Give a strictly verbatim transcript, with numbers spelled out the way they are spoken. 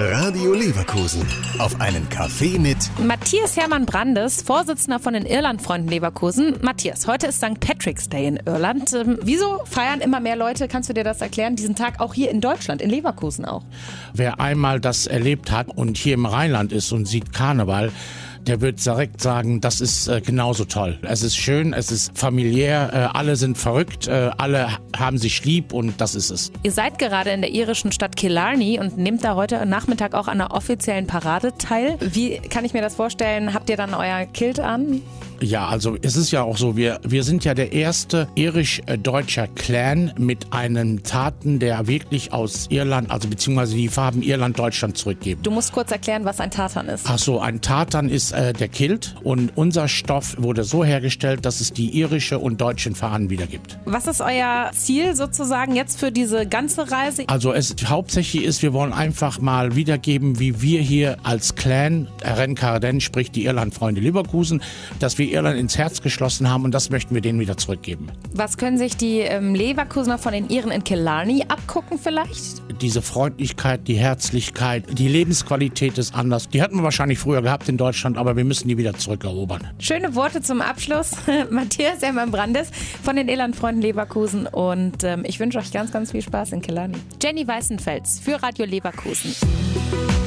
Radio Leverkusen. Auf einen Kaffee mit Matthias Hermann Brandes, Vorsitzender von den Irlandfreunden Leverkusen. Matthias, heute ist Sankt Patrick's Day in Irland. Ähm, wieso feiern immer mehr Leute, kannst du dir das erklären, diesen Tag auch hier in Deutschland, in Leverkusen auch? Wer einmal das erlebt hat und hier im Rheinland ist und sieht Karneval, der wird direkt sagen, das ist äh, genauso toll. Es ist schön, es ist familiär, äh, alle sind verrückt, äh, alle haben sich lieb und das ist es. Ihr seid gerade in der irischen Stadt Killarney und nehmt da heute Nachmittag auch an einer offiziellen Parade teil. Wie kann ich mir das vorstellen? Habt ihr dann euer Kilt an? Ja, also es ist ja auch so, wir, wir sind ja der erste irisch-deutscher Clan mit einem Taten, der wirklich aus Irland, also beziehungsweise die Farben Irland-Deutschland zurückgeben. Du musst kurz erklären, was ein Tartan ist. Ach so, ein Tartan ist äh, der Kilt und unser Stoff wurde so hergestellt, dass es die irische und deutschen Fahnen wiedergibt. Was ist euer Ziel sozusagen jetzt für diese ganze Reise? Also es hauptsächlich ist, wir wollen einfach mal wiedergeben, wie wir hier als Clan, Renkarden, sprich die Irlandfreunde Leverkusen, dass wir Irland ins Herz geschlossen haben und das möchten wir denen wieder zurückgeben. Was können sich die ähm, Leverkusener von den Iren in Killarney abgucken vielleicht? Diese Freundlichkeit, die Herzlichkeit, die Lebensqualität ist anders. Die hatten wir wahrscheinlich früher gehabt in Deutschland, aber wir müssen die wieder zurückerobern. Schöne Worte zum Abschluss. Matthias Hermann Brandes von den Irlandfreunden Leverkusen und ähm, ich wünsche euch ganz, ganz viel Spaß in Killarney. Jenny Weißenfels für Radio Leverkusen.